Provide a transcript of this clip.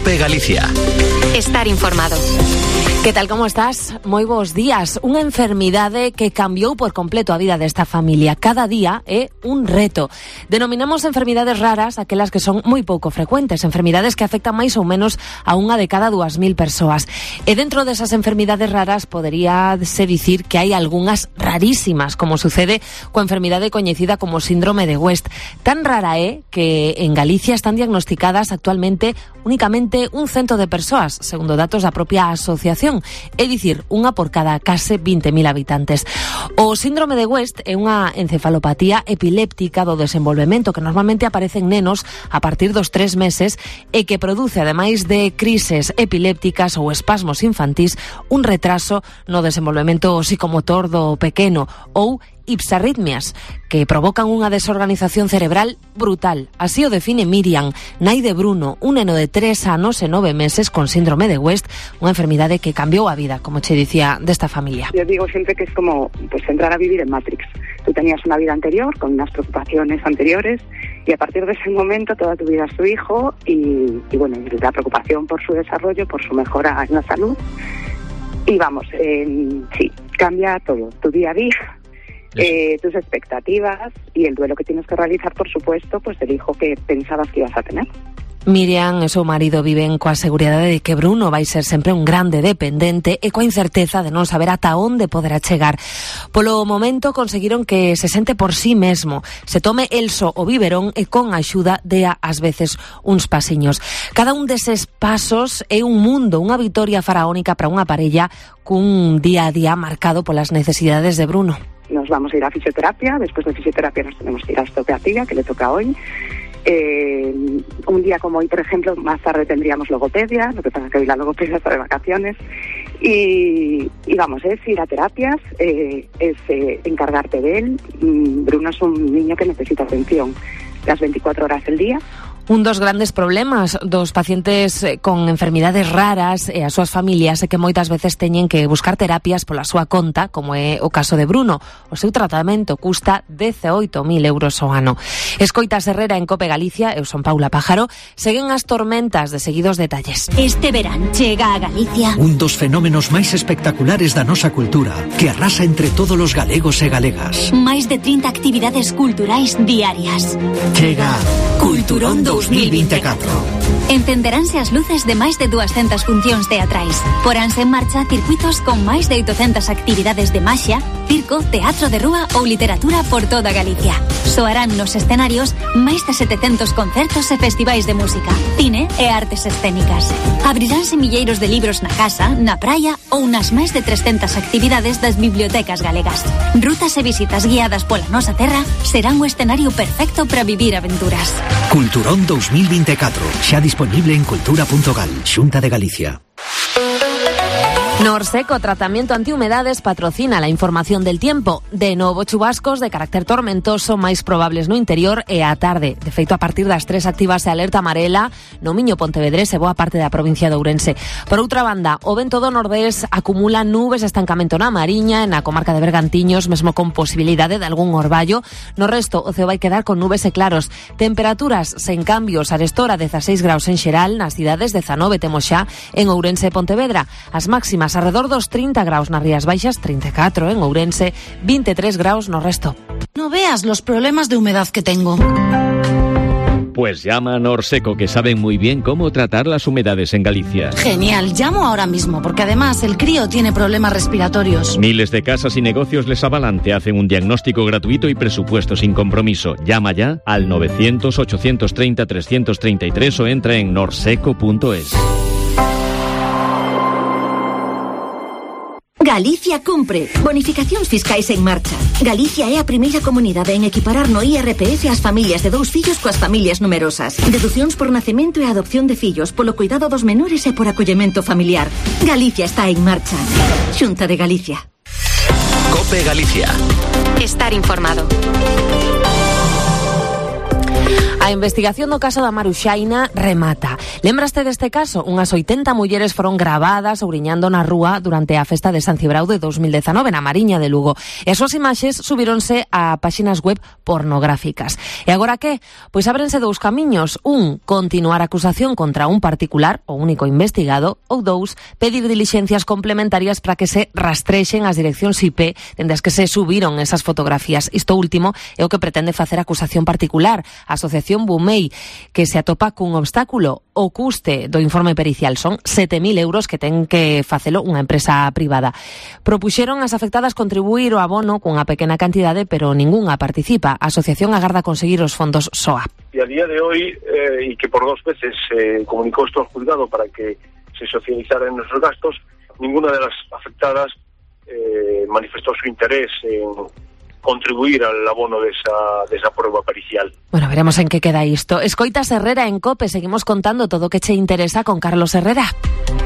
COPE Galicia. Estar informado. Que tal, como estás? Moi bons días. Unha enfermidade que cambiou por completo a vida desta familia. Cada día é un reto. Denominamos enfermidades raras aquelas que son moi pouco frecuentes, enfermidades que afectan máis ou menos a unha de cada 2.000 persoas. E dentro desas enfermidades raras poderíase dicir que hai algunhas rarísimas, como sucede coa enfermidade coñecida como síndrome de West. Tan rara é que en Galicia están diagnosticadas actualmente únicamente 100 de persoas, segundo datos da propia asociación. É dicir, unha por cada case 20.000 habitantes. O síndrome de West é unha encefalopatía epiléptica do desenvolvemento que normalmente aparece en nenos a partir dos 3 meses e que produce, ademais de crises epilépticas ou espasmos infantís, un retraso no desenvolvemento psicomotor do pequeno ou ipsarritmias, que provocan unha desorganización cerebral brutal. Así o define Miriam, nai de Bruno, un neno de 3 anos e 9 meses con síndrome de West, unha enfermidade que cambiou a vida, como che dicía, desta familia. Yo digo siempre que es como entrar a vivir en Matrix. Tú tenías una vida anterior, con unas preocupaciones anteriores, y a partir de ese momento toda tu vida es tu hijo, y bueno, la preocupación por su desarrollo, por su mejora en la salud. Y vamos, sí, cambia todo, tu día a día, tus expectativas y el duelo que tienes que realizar, por supuesto, pues del hijo que pensabas que ibas a tener. Miriam e o seu marido viven coa seguridade de que Bruno vai ser sempre un grande dependente e coa incerteza de non saber ata onde poderá chegar. Polo momento conseguiron que se sente por sí mesmo, se tome el só o biberón e con a axuda dea ás veces uns pasiños. Cada un deses pasos é un mundo, unha vitoria faraónica para unha parella cun día a día marcado polas necesidades de Bruno. Nos vamos a ir a fisioterapia, después de fisioterapia nos tenemos que ir a osteopatía, que le toca hoy. Un día como hoy, por ejemplo, más tarde tendríamos logopedia, lo que pasa que hoy la logopedia está de vacaciones. Y vamos, es ir a terapias, es encargarte de él. Bruno es un niño que necesita atención las 24 horas del día. Un dos grandes problemas dos pacientes con enfermidades raras e as súas familias é que moitas veces teñen que buscar terapias pola súa conta, como é o caso de Bruno. O seu tratamento custa 18.000 euros ao ano. Escoitas Herrera en COPE Galicia, eu son Paula Pájaro, seguen as tormentas de seguidos detalles. Este verán chega a Galicia un dos fenómenos máis espectaculares da nosa cultura, que arrasa entre todos os galegos e galegas. Máis de 30 actividades culturais diarias. Chega Culturón 2024. Encenderánse as luces de máis de 200 funcións teatrais. Poránse en marcha circuitos con máis de 800 actividades de maxia, circo, teatro de rúa ou literatura por toda Galicia. Soarán nos escenarios máis de 700 concertos e festivais de música, cine e artes escénicas. Abriránse milleiros de libros na casa, na praia ou nas máis de 300 actividades das bibliotecas galegas. Rutas e visitas guiadas pola nosa terra serán o escenario perfecto para vivir aventuras. Culturón 2024, xa disponible en cultura.gal, Xunta de Galicia. Norseco Tratamiento Antihumedades patrocina la información del tiempo. De novo chubascos de carácter tormentoso máis probables no interior e á tarde. De feito, a partir das 3 activase alerta amarela no Miño, Pontevedrés e boa parte da provincia de Ourense. Por outra banda, o vento do nordés acumula nubes de estancamento na Mariña, na comarca de Bergantiños, mesmo con posibilidade de algún orballo. No resto, o ceo vai quedar con nubes e claros. Temperaturas sen cambios, arestora 16 graus en xeral, nas cidades 19 temos xa en Ourense e Pontevedra. As máximas alrededor dos 30 graus nas Rías Baixas, 34 en Ourense, 23 graus no resto. No veas los problemas de humedad que tengo. Pues llama a Norseco, que saben muy bien cómo tratar las humedades en Galicia. Genial, llamo ahora mismo, porque además el crío tiene problemas respiratorios. Miles de casas y negocios les avalan, te hacen un diagnóstico gratuito y presupuesto sin compromiso. Llama ya al 900-830-333 o entra en norseco.es. Galicia cumpre. Bonificacións fiscais en marcha. Galicia é a primeira comunidade en equiparar no IRPF as familias de 2 fillos coas familias numerosas. Deducións por nacemento e adopción de fillos, polo cuidado dos menores e por acollemento familiar. Galicia está en marcha. Xunta de Galicia. COPE Galicia. Estar informado. A investigación do caso da Maruxaina remata. Lembraste deste caso? Unhas 80 mulleres foron gravadas ouriñando na rúa durante a festa de San Cibrao de 2019 na Mariña de Lugo. E as súas imaxes subironse a páxinas web pornográficas. E agora que? Pois ábrense dous camiños. Un, continuar a acusación contra un particular, o único investigado, ou dous, pedir dilixencias complementarias para que se rastrexen as direccións IP dende as que se subiron esas fotografías. Isto último é o que pretende facer a acusación particular, a Asociación Bumei, que se atopa cun obstáculo. O custe do informe pericial son 7.000 euros que ten que facelo unha empresa privada. Propuxeron as afectadas contribuir o abono cunha pequena cantidade, pero ningunha participa. A asociación agarda conseguir os fondos SOA. Y a día de hoy, y que por 2 veces se comunicó esto al juzgado para que se socializaran nuestros gastos, ninguna de las afectadas manifestó su interés en contribuir al abono de esa prueba pericial. Bueno, veremos en qué queda isto. Escoitas Herrera en COPE, seguimos contando todo o que che interesa con Carlos Herrera.